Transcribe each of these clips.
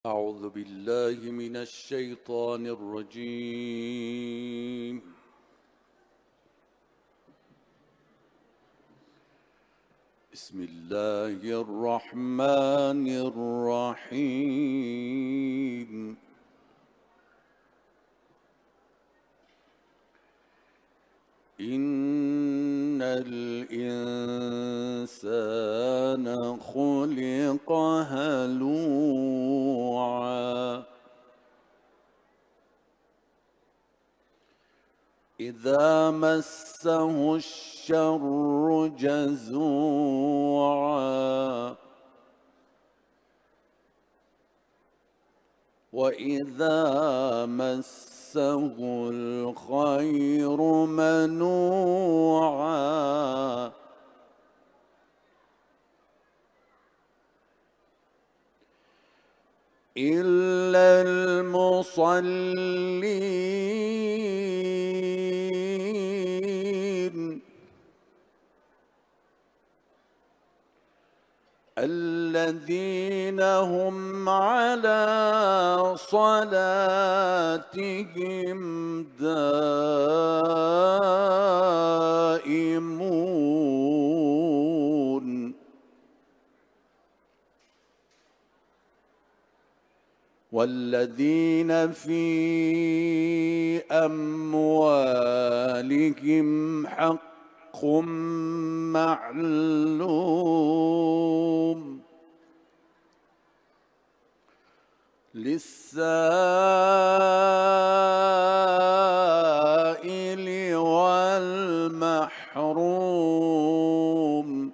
أعوذ بالله من الشيطان الرجيم. بسم الله الرحمن الرحيم. إن الإنسان خلق هلوعا إذا مسه الشر جزوعا وإذا مسه الخير منوعا إلا المصلين الذين هم على صلاتهم دائمون والذين في أموالهم حق معلوم للسائل والمحروم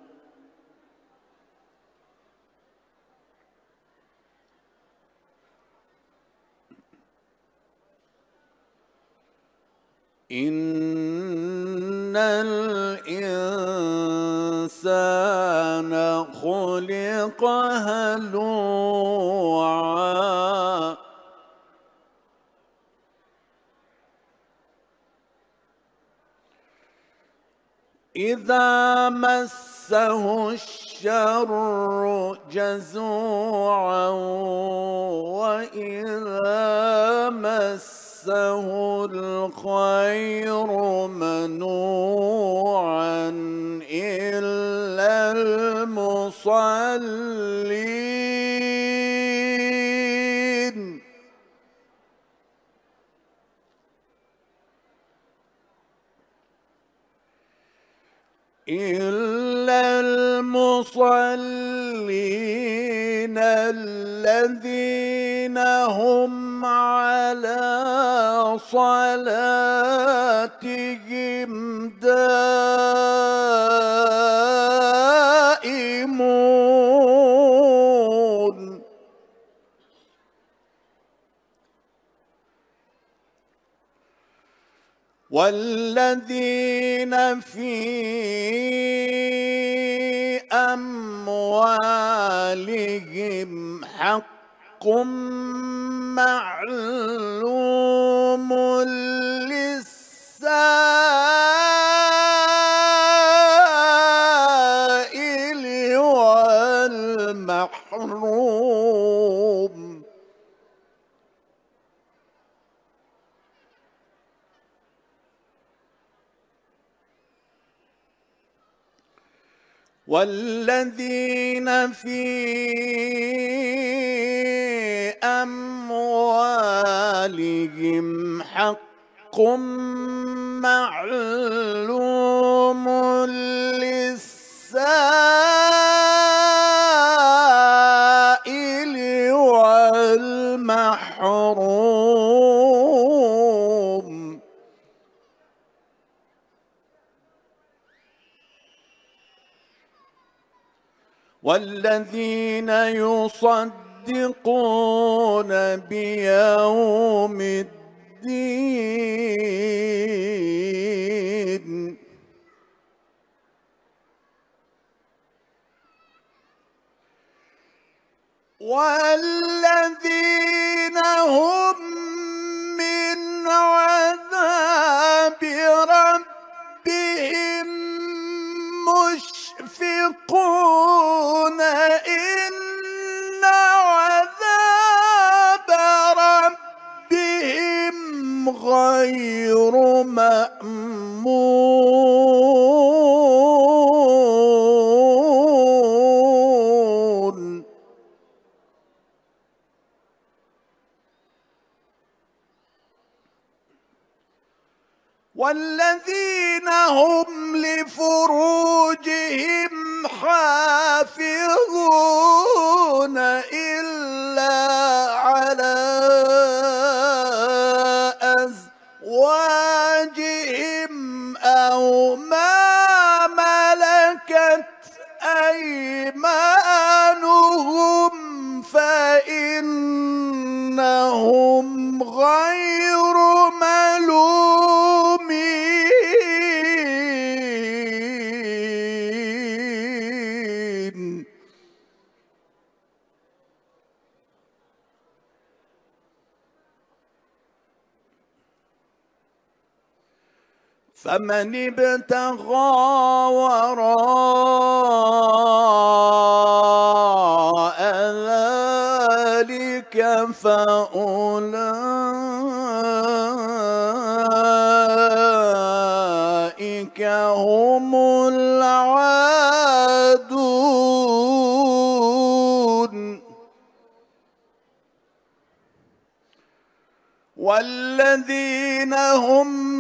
إن الإنسان خلق هلوعا إذا مسه الشر جزوعا وإذا مسه الخير منوعا إلا المصلين الذين هم على صلاتهم دائمون والذين في أموالهم حق معلوم للسائل والمحروم والذين في أموالهم حق معلوم للسائل والمحروم والذين يصدقون بيوم الدين والذين هم من عذاب ربهم مشفقون إن عذاب غير مأمون والذين هم لفروجهم حافظون إلا على أزواجهم أو ما ملكت أيمانهم فإنهم غير ملومين فمن ابتغى وراء ذلك فأولئك هم العادون والذين هم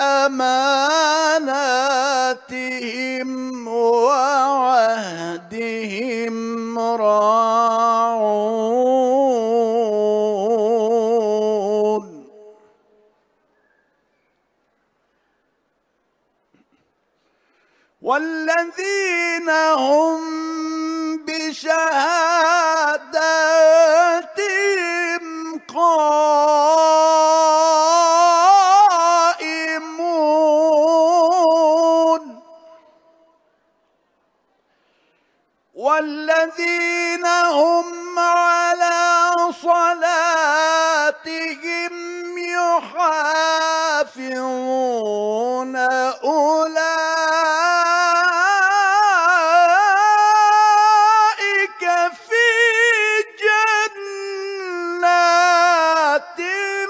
لأماناتهم وعهدهم راعون والذين هم بشهاداتهم قائمون والذين هم على صلاتهم يحافظون أولئك في جنات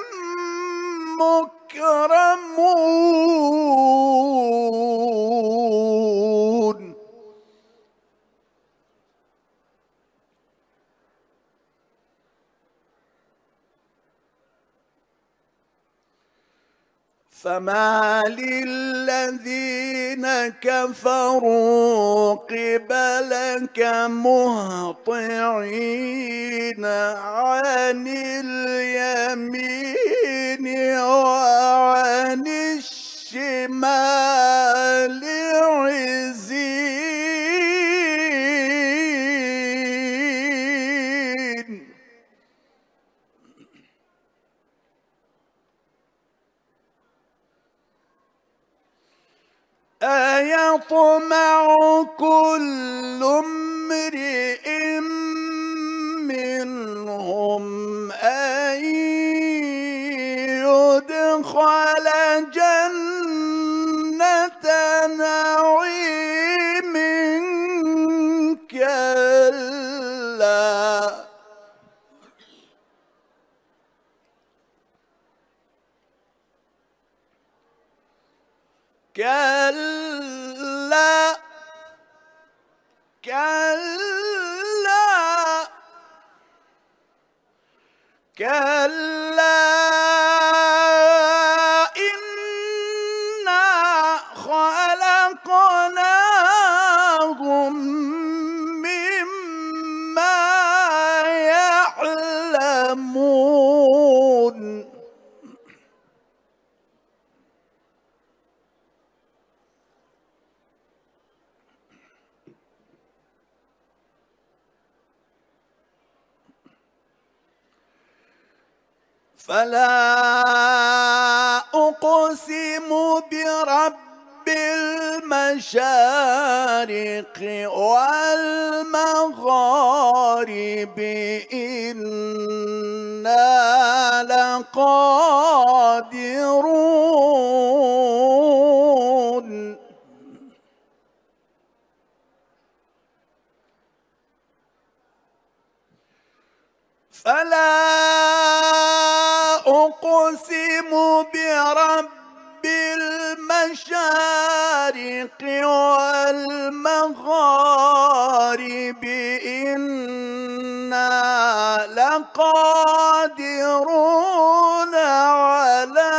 مكرمون فما للذين كفروا قبلك مهطعين عن اليمين وعن الشمال عزين أيطمع كل امرئ منهم أن يدخل جنة نعيم كلا كلا كلا كلا إنا خلقناهم مما يعلمون فلا أقسم برب المشارق والمغارب إنا لقادرون فلا أقسم برب المشارق والمغارب إنا لقادرون على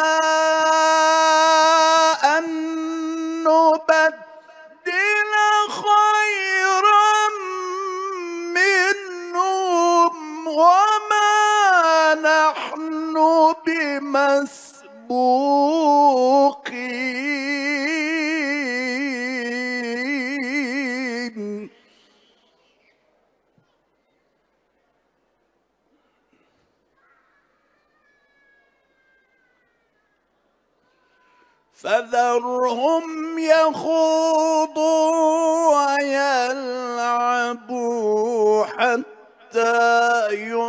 أن نبدل خيرا منهم وما نحن بمسبوقين. فذرهم يخوضوا ويلعبوا حتى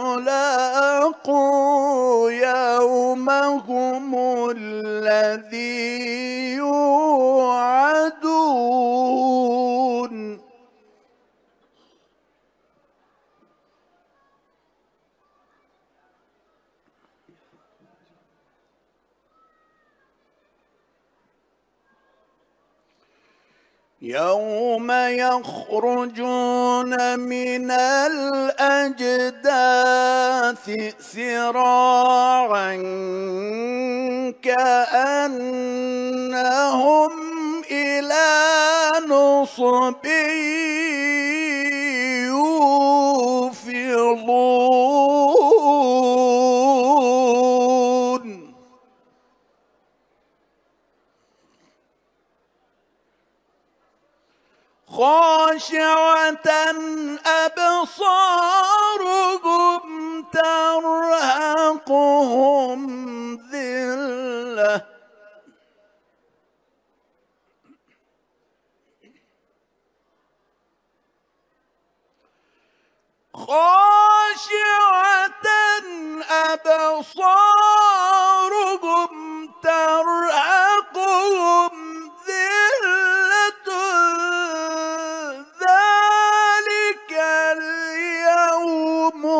يلاقوا يومهم الذي يوعدون. يوم يخرجون من الأجداث سراعا كأنهم إلى نصب يوفضون. خاشعة أبصارهم ترهقهم ذلة خاشعة أبصارهم ترهقهم ذلة ذلك اليوم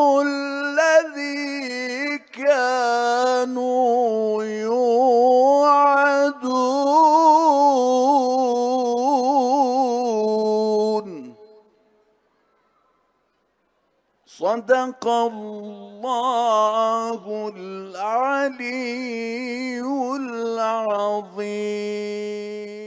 الذي كانوا يوعدون. صدق الله العلي العظيم.